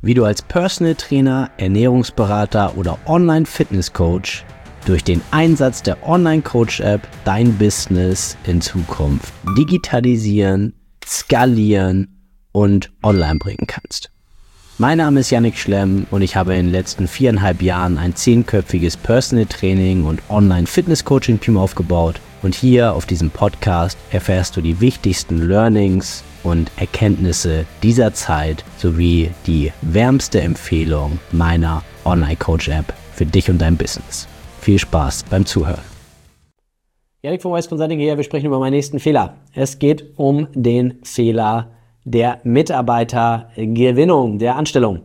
wie du als Personal Trainer, Ernährungsberater oder Online-Fitness-Coach durch den Einsatz der Online-Coach-App dein Business in Zukunft digitalisieren, skalieren und online bringen kannst. Mein Name ist Yannick Schlemm und ich habe in den letzten 4,5 Jahren ein 10-köpfiges Personal Training und Online-Fitness-Coaching-Team aufgebaut. Und hier auf diesem Podcast erfährst du die wichtigsten Learnings und Erkenntnisse dieser Zeit sowie die wärmste Empfehlung meiner Online-Coach-App für dich und dein Business. Viel Spaß beim Zuhören. Yannick von Wise Consulting hier, wir sprechen über meinen nächsten Fehler. Es geht um den Fehler der Mitarbeitergewinnung, der Anstellung.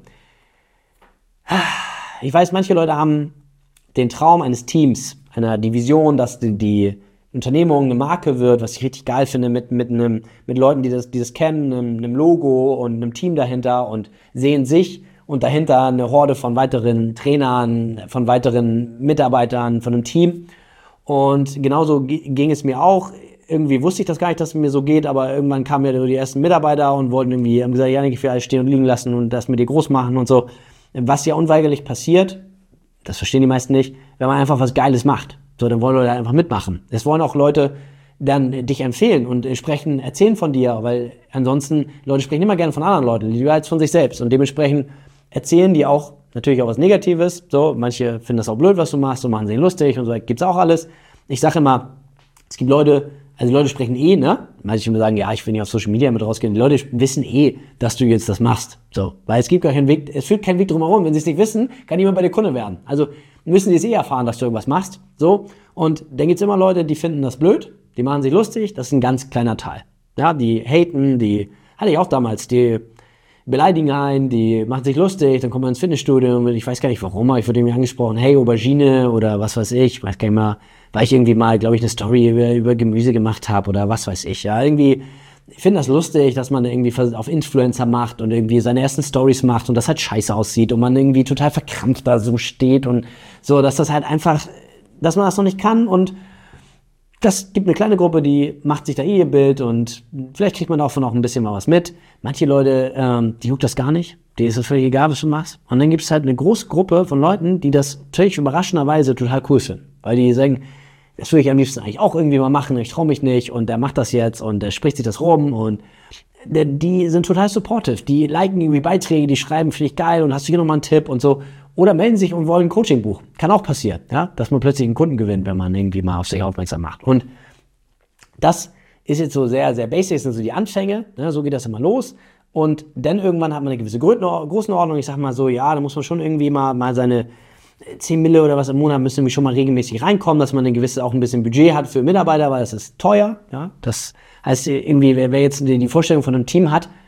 Ich weiß, manche Leute haben den Traum eines Teams, einer Division, dass die Unternehmung eine Marke wird, was ich richtig geil finde, mit Leuten, die das kennen, einem Logo und einem Team dahinter und sehen sich und dahinter eine Horde von weiteren Trainern, von weiteren Mitarbeitern, von einem Team. Und genauso ging es mir auch. Irgendwie wusste ich das gar nicht, dass es mir so geht, aber irgendwann kamen ja die ersten Mitarbeiter und haben gesagt, Janik, ich will alles stehen und liegen lassen und das mit dir groß machen und so. Was ja unweigerlich passiert, das verstehen die meisten nicht, wenn man einfach was Geiles macht. So, dann wollen Leute einfach mitmachen. Es wollen auch Leute dann dich empfehlen und erzählen von dir, weil ansonsten, Leute sprechen immer gerne von anderen Leuten, lieber als von sich selbst. Und dementsprechend erzählen die auch natürlich auch was Negatives. So, manche finden das auch blöd, was du machst, so machen sie lustig und so, gibt's auch alles. Ich sage immer, es gibt Leute, also die Leute sprechen ne? Manche sagen, ja, ich will nicht auf Social Media mit rausgehen. Die Leute wissen dass du jetzt das machst. So, weil es gibt gar keinen Weg, es führt keinen Weg drumherum. Wenn sie es nicht wissen, kann niemand bei dir Kunde werden. Also müssen die es erfahren, dass du irgendwas machst. So, und dann gibt's immer Leute, die finden das blöd, die machen sich lustig, das ist ein ganz kleiner Teil. Ja, die haten, die hatte ich auch damals, die beleidigen einen, die machen sich lustig, dann kommt man ins Fitnessstudio und ich weiß gar nicht warum, aber ich wurde irgendwie angesprochen, hey, Aubergine oder was weiß ich weiß gar nicht mehr, weil ich irgendwie mal, glaube ich, eine Story über Gemüse gemacht habe oder was weiß ich, ja, irgendwie, ich finde das lustig, dass man irgendwie auf Influencer macht und irgendwie seine ersten Stories macht und das halt scheiße aussieht und man irgendwie total verkrampft da so steht und so, dass das halt einfach, dass man das noch nicht kann und das gibt eine kleine Gruppe, die macht sich da ihr Bild und vielleicht kriegt man davon auch ein bisschen mal was mit. Manche Leute, die juckt das gar nicht, denen ist das völlig egal, was du machst. Und dann gibt es halt eine große Gruppe von Leuten, die das natürlich überraschenderweise total cool finden. Weil die sagen, das würde ich am liebsten eigentlich auch irgendwie mal machen, ich traue mich nicht und der macht das jetzt und der spricht sich das rum und die sind total supportive. Die liken irgendwie Beiträge, die schreiben, finde ich geil und hast du hier nochmal einen Tipp und so. Oder melden sich und wollen ein Coaching-Buch. Kann auch passieren, ja, dass man plötzlich einen Kunden gewinnt, wenn man irgendwie mal auf sich aufmerksam macht. Und das ist jetzt so sehr, sehr basic, das sind so die Anfänge, ne, so geht das immer los. Und dann irgendwann hat man eine gewisse Größenordnung. Ich sag mal so, ja, da muss man schon irgendwie mal seine 10 Mille oder was im Monat müssen irgendwie schon mal regelmäßig reinkommen, dass man ein gewisses auch ein bisschen Budget hat für Mitarbeiter, weil das ist teuer, ja. Das heißt irgendwie, wer jetzt die Vorstellung von einem Team hat,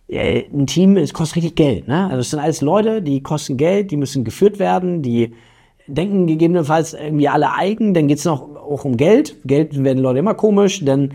ein Team, es kostet richtig Geld, ne? Also es sind alles Leute, die kosten Geld, die müssen geführt werden, die denken gegebenenfalls irgendwie alle eigen, dann geht's noch auch um Geld. Geld werden Leute immer komisch, dann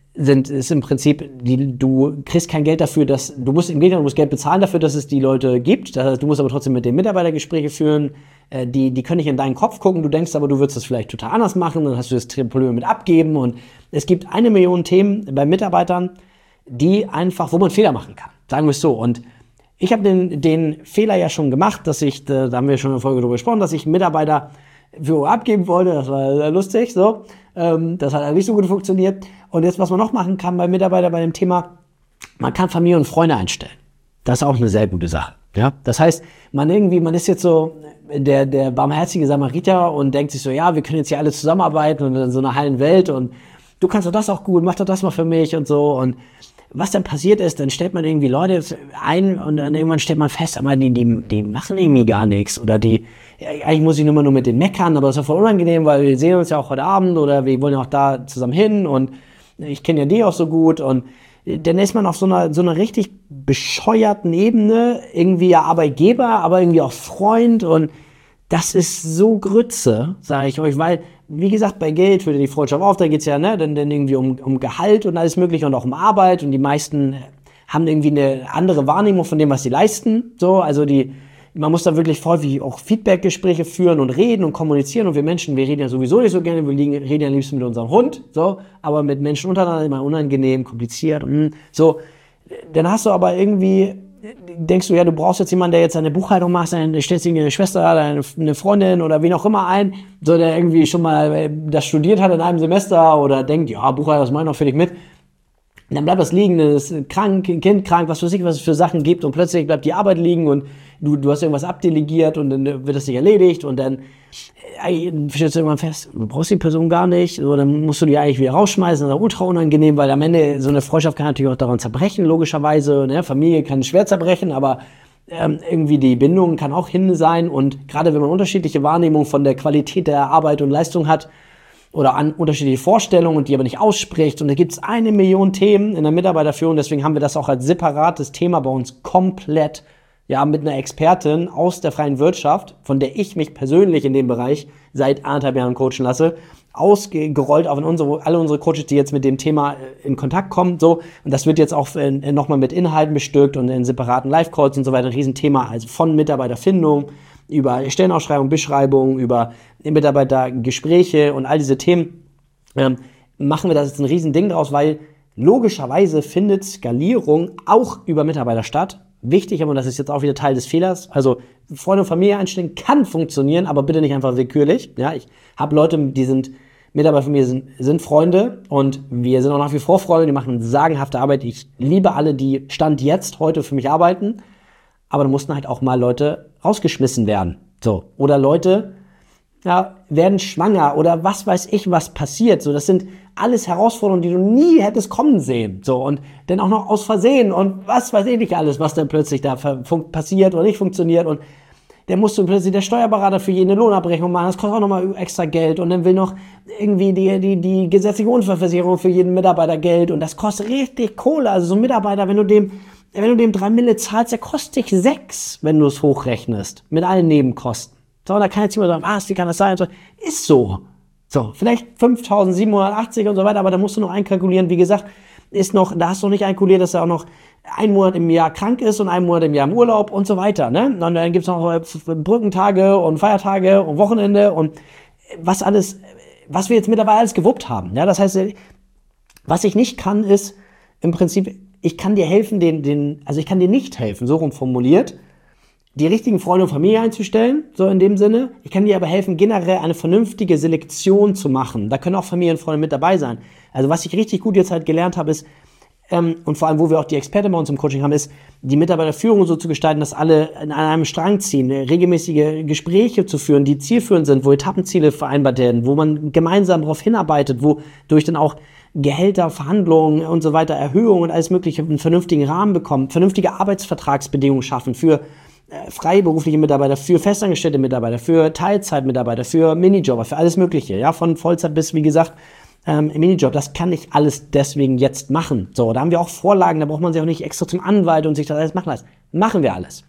ist im Prinzip, du kriegst kein Geld dafür, du musst Geld bezahlen dafür, dass es die Leute gibt. Das heißt, du musst aber trotzdem mit den Mitarbeitern Gespräche führen, die können nicht in deinen Kopf gucken, du denkst aber, du würdest das vielleicht total anders machen, dann hast du das Problem mit abgeben und es gibt 1 Million Themen bei Mitarbeitern, die einfach, wo man Fehler machen kann. Sagen wir es so. Und ich habe den Fehler ja schon gemacht, da haben wir schon in der Folge drüber gesprochen, dass ich einen Mitarbeiter für abgeben wollte. Das war sehr lustig, so. Das hat nicht so gut funktioniert. Und jetzt, was man noch machen kann bei Mitarbeitern bei dem Thema, man kann Familie und Freunde einstellen. Das ist auch eine sehr gute Sache. Ja? Das heißt, man ist jetzt so der barmherzige Samariter und denkt sich so, ja, wir können jetzt hier alle zusammenarbeiten und in so einer heilen Welt und du kannst doch das auch gut, mach doch das mal für mich und so. Und was dann passiert ist, dann stellt man irgendwie Leute ein und dann irgendwann stellt man fest, aber die machen irgendwie gar nichts oder eigentlich muss ich nur mit denen meckern, aber das ist ja voll unangenehm, weil wir sehen uns ja auch heute Abend oder wir wollen ja auch da zusammen hin und ich kenne ja die auch so gut und dann ist man auf so einer richtig bescheuerten Ebene, irgendwie ja Arbeitgeber, aber irgendwie auch Freund und das ist so Grütze, sage ich euch, weil, wie gesagt, bei Geld hört ja die Freundschaft auf, da geht's ja dann irgendwie um Gehalt und alles mögliche und auch um Arbeit und die meisten haben irgendwie eine andere Wahrnehmung von dem, was sie leisten, so, also man muss da wirklich häufig auch Feedbackgespräche führen und reden und kommunizieren und wir Menschen, wir reden ja sowieso nicht so gerne, reden ja am liebsten mit unserem Hund, so, aber mit Menschen untereinander immer unangenehm, kompliziert und so, dann hast du aber irgendwie denkst du, ja, du brauchst jetzt jemanden, der jetzt deine Buchhaltung macht, dann stellst du eine Schwester, eine Freundin oder wen auch immer ein, so der irgendwie schon mal das studiert hat in einem Semester oder denkt, ja, Buchhalter, das mache ich noch für dich mit. Und dann bleibt das liegen, ist krank, ein Kind krank, was weiß ich, was es für Sachen gibt und plötzlich bleibt die Arbeit liegen und du hast irgendwas abdelegiert und dann wird das nicht erledigt und dann stellst du irgendwann fest, du brauchst die Person gar nicht, so, dann musst du die eigentlich wieder rausschmeißen, das ist ultra unangenehm, weil am Ende so eine Freundschaft kann natürlich auch daran zerbrechen, logischerweise, ne? Familie kann schwer zerbrechen, aber irgendwie die Bindung kann auch hin sein und gerade wenn man unterschiedliche Wahrnehmungen von der Qualität der Arbeit und Leistung hat, oder an unterschiedliche Vorstellungen und die aber nicht ausspricht. Und da gibt es 1 Million Themen in der Mitarbeiterführung. Deswegen haben wir das auch als separates Thema bei uns komplett, ja, mit einer Expertin aus der freien Wirtschaft, von der ich mich persönlich in dem Bereich seit 1,5 Jahren coachen lasse, ausgerollt auf alle unsere Coaches, die jetzt mit dem Thema in Kontakt kommen. So. Und das wird jetzt auch nochmal mit Inhalten bestückt und in separaten Live-Calls und so weiter. Ein Riesenthema, also von Mitarbeiterfindung, über Stellenausschreibung, Beschreibung, über Mitarbeitergespräche und all diese Themen, machen wir da jetzt ein Riesending draus, weil logischerweise findet Skalierung auch über Mitarbeiter statt. Wichtig, aber das ist jetzt auch wieder Teil des Fehlers, also Freunde und Familie einstellen kann funktionieren, aber bitte nicht einfach willkürlich. Ja, ich habe Leute, die sind Mitarbeiter von mir, sind Freunde und wir sind auch nach wie vor Freunde, die machen sagenhafte Arbeit. Ich liebe alle, die Stand jetzt heute für mich arbeiten. Aber da mussten halt auch mal Leute rausgeschmissen werden. So. Oder Leute, ja, werden schwanger oder was weiß ich, was passiert. So, das sind alles Herausforderungen, die du nie hättest kommen sehen. So. Und dann auch noch aus Versehen und was weiß ich nicht alles, was dann plötzlich da passiert oder nicht funktioniert. Und dann musst du plötzlich der Steuerberater für jede Lohnabrechnung machen. Das kostet auch nochmal extra Geld. Und dann will noch irgendwie die gesetzliche Unfallversicherung für jeden Mitarbeiter Geld. Und das kostet richtig Kohle. Also so ein Mitarbeiter, wenn du dem 3 Mille zahlst, der kostet dich 6, wenn du es hochrechnest. Mit allen Nebenkosten. So, und da kann jetzt jemand sagen, wie kann das sein? So, ist so. So, vielleicht 5.780 und so weiter, aber da musst du noch einkalkulieren. Wie gesagt, da hast du noch nicht einkalkuliert, dass er auch noch 1 Monat im Jahr krank ist und 1 Monat im Jahr im Urlaub und so weiter. Ne? Und dann gibt's noch Brückentage und Feiertage und Wochenende und was wir jetzt mittlerweile alles gewuppt haben. Ja, das heißt, was ich nicht kann, ist im Prinzip, ich kann dir helfen, also ich kann dir nicht helfen, so rum formuliert, die richtigen Freunde und Familie einzustellen, so in dem Sinne. Ich kann dir aber helfen, generell eine vernünftige Selektion zu machen. Da können auch Familienfreunde mit dabei sein. Also was ich richtig gut jetzt halt gelernt habe, ist, und vor allem, wo wir auch die Experten bei uns im Coaching haben, ist, die Mitarbeiterführung so zu gestalten, dass alle an einem Strang ziehen, regelmäßige Gespräche zu führen, die zielführend sind, wo Etappenziele vereinbart werden, wo man gemeinsam darauf hinarbeitet, wo durch dann auch Gehälter, Verhandlungen und so weiter, Erhöhungen und alles Mögliche einen vernünftigen Rahmen bekommen, vernünftige Arbeitsvertragsbedingungen schaffen für freiberufliche Mitarbeiter, für festangestellte Mitarbeiter, für Teilzeitmitarbeiter, für Minijobber, für alles Mögliche, ja, von Vollzeit bis, wie gesagt, Minijob. Das kann ich alles deswegen jetzt machen. So, da haben wir auch Vorlagen, da braucht man sich auch nicht extra zum Anwalt und sich das alles machen lassen. Machen wir alles.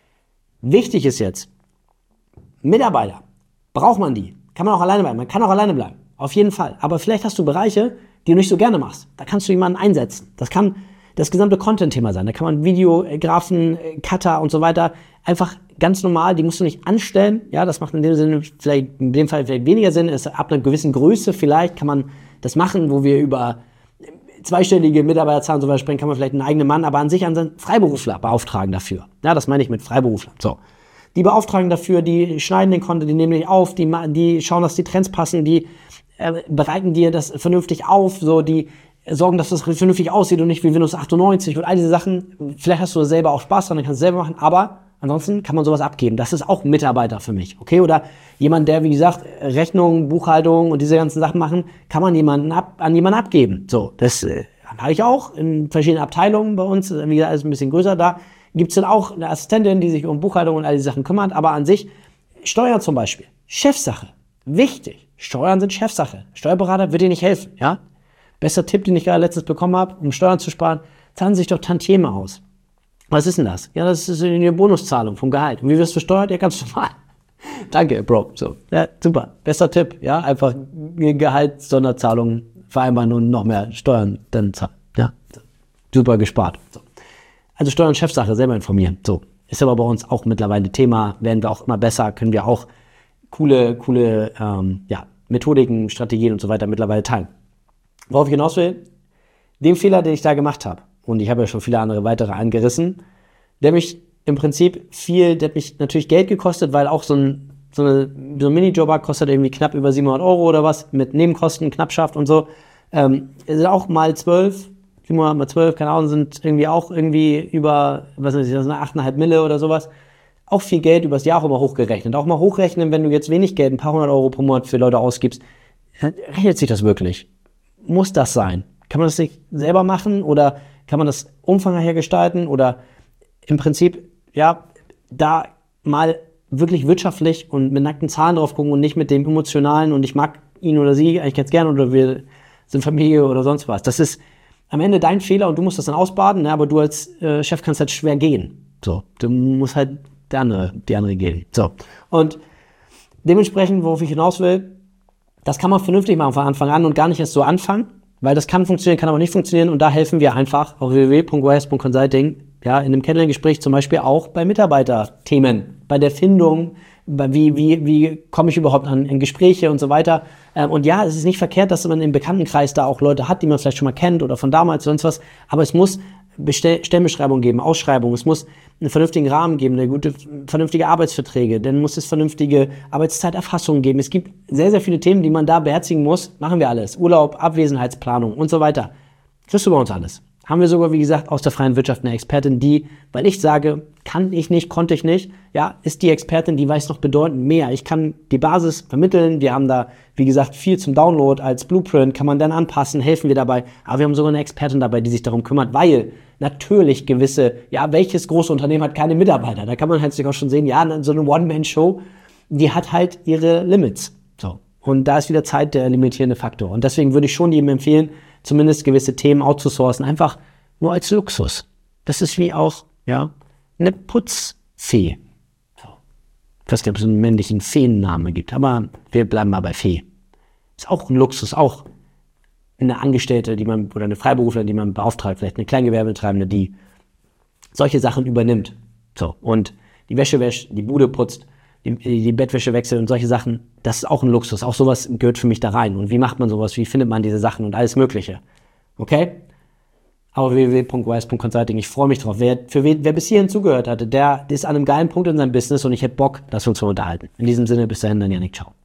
Wichtig ist jetzt, Mitarbeiter, braucht man die? Kann man auch alleine bleiben? Man kann auch alleine bleiben. Auf jeden Fall. Aber vielleicht hast du Bereiche, die du nicht so gerne machst. Da kannst du jemanden einsetzen. Das kann das gesamte Content-Thema sein. Da kann man Videografen, Cutter und so weiter einfach ganz normal, die musst du nicht anstellen. Ja, das macht in dem Sinne in dem Fall vielleicht weniger Sinn. Ist ab einer gewissen Größe vielleicht kann man das machen, wo wir über zweistellige Mitarbeiterzahlen zum Beispiel sprechen, kann man vielleicht einen eigenen Mann, aber an sich einen Freiberufler beauftragen dafür. Ja, das meine ich mit Freiberufler. So. Die beauftragen dafür, die schneiden den Content, die nehmen dich auf, die schauen, dass die Trends passen, die bereiten dir das vernünftig auf, so, die sorgen, dass das vernünftig aussieht und nicht wie Windows 98 und all diese Sachen. Vielleicht hast du selber auch Spaß dran, dann kannst du selber machen, aber ansonsten kann man sowas abgeben. Das ist auch ein Mitarbeiter für mich, okay? Oder jemand, der, wie gesagt, Rechnung, Buchhaltung und diese ganzen Sachen machen, kann man an jemanden abgeben. So, das habe ich auch in verschiedenen Abteilungen bei uns. Wie gesagt, alles ein bisschen größer. Da gibt's dann auch eine Assistentin, die sich um Buchhaltung und all die Sachen kümmert. Aber an sich, Steuern zum Beispiel, Chefsache, wichtig. Steuern sind Chefsache. Steuerberater wird dir nicht helfen, ja? Bester Tipp, den ich gerade letztens bekommen habe, um Steuern zu sparen, zahlen sich doch Tantieme aus. Was ist denn das? Ja, das ist eine Bonuszahlung vom Gehalt. Und wie wirst du versteuert? Ja, ganz normal. Danke, Bro. So, ja, super. Bester Tipp, ja, einfach Gehalt, Sonderzahlungen vereinbaren und noch mehr Steuern dann zahlen. Ja, super gespart. So. Also Steuern Chefsache, selber informieren. So, ist aber bei uns auch mittlerweile Thema, werden wir auch immer besser, können wir auch coole Methodiken, Strategien und so weiter mittlerweile teilen. Worauf ich hinaus will, den Fehler, den ich da gemacht habe, und ich habe ja schon viele andere weitere angerissen, der mich im Prinzip der hat mich natürlich Geld gekostet, weil auch so ein Minijobber kostet irgendwie knapp über 700 Euro oder was, mit Nebenkosten, Knappschaft und so. Sind auch mal 12, 700 mal 12, keine Ahnung, sind irgendwie auch irgendwie über, was weiß ich, das sind 8,5 Mille oder sowas. Auch viel Geld übers Jahr auch immer hochgerechnet. Auch mal hochrechnen, wenn du jetzt wenig Geld, ein paar hundert Euro pro Monat für Leute ausgibst, rechnet sich das wirklich? Muss das sein? Kann man das nicht selber machen oder kann man das umfangreicher gestalten oder im Prinzip, ja, da mal wirklich wirtschaftlich und mit nackten Zahlen drauf gucken und nicht mit dem emotionalen und ich mag ihn oder sie eigentlich ganz gerne oder wir sind Familie oder sonst was. Das ist am Ende dein Fehler und du musst das dann ausbaden, ne? Aber du als Chef kannst halt schwer gehen. So, du musst halt die andere gehen. So, und dementsprechend, worauf ich hinaus will, das kann man vernünftig machen von Anfang an und gar nicht erst so anfangen, weil das kann funktionieren, kann aber nicht funktionieren und da helfen wir einfach auf www.wise.consulting, ja, in einem Kennenlerngespräch zum Beispiel auch bei Mitarbeiterthemen, bei der Findung, wie komme ich überhaupt an Gespräche und so weiter. Und ja, es ist nicht verkehrt, dass man im Bekanntenkreis da auch Leute hat, die man vielleicht schon mal kennt oder von damals oder sonst was, aber es muss Stellenbeschreibung geben, Ausschreibung, es muss einen vernünftigen Rahmen geben, vernünftige Arbeitsverträge, dann muss es vernünftige Arbeitszeiterfassungen geben. Es gibt sehr, sehr viele Themen, die man da beherzigen muss. Machen wir alles. Urlaub, Abwesenheitsplanung und so weiter. Kriegst du bei uns alles. Haben wir sogar, wie gesagt, aus der freien Wirtschaft eine Expertin, die, weil ich sage, kann ich nicht, konnte ich nicht, ja, ist die Expertin, die weiß noch bedeutend mehr. Ich kann die Basis vermitteln, wir haben da, wie gesagt, viel zum Download als Blueprint, kann man dann anpassen, helfen wir dabei, aber wir haben sogar eine Expertin dabei, die sich darum kümmert, weil natürlich gewisse, ja, welches große Unternehmen hat keine Mitarbeiter? Da kann man halt sich auch schon sehen, ja, so eine One-Man-Show, die hat halt ihre Limits. So. Und da ist wieder Zeit der limitierende Faktor. Und deswegen würde ich schon jedem empfehlen, zumindest gewisse Themen outzusourcen, einfach nur als Luxus. Das ist wie auch, ja, eine Putzfee. So. Ich weiß nicht, ob es einen männlichen Feenname gibt, aber wir bleiben mal bei Fee. Ist auch ein Luxus, auch eine Angestellte, oder eine Freiberuflerin, die man beauftragt, vielleicht eine Kleingewerbetreibende, die solche Sachen übernimmt. So. Und die Wäsche wäscht, die Bude putzt, die Bettwäsche wechselt und solche Sachen, das ist auch ein Luxus. Auch sowas gehört für mich da rein. Und wie macht man sowas? Wie findet man diese Sachen und alles Mögliche? Okay? Aber www.wise.consulting, ich freue mich drauf. Wer bis hierhin zugehört hatte, der ist an einem geilen Punkt in seinem Business und ich hätte Bock, dass wir uns mal unterhalten. In diesem Sinne, bis dahin, dann Janik, ciao.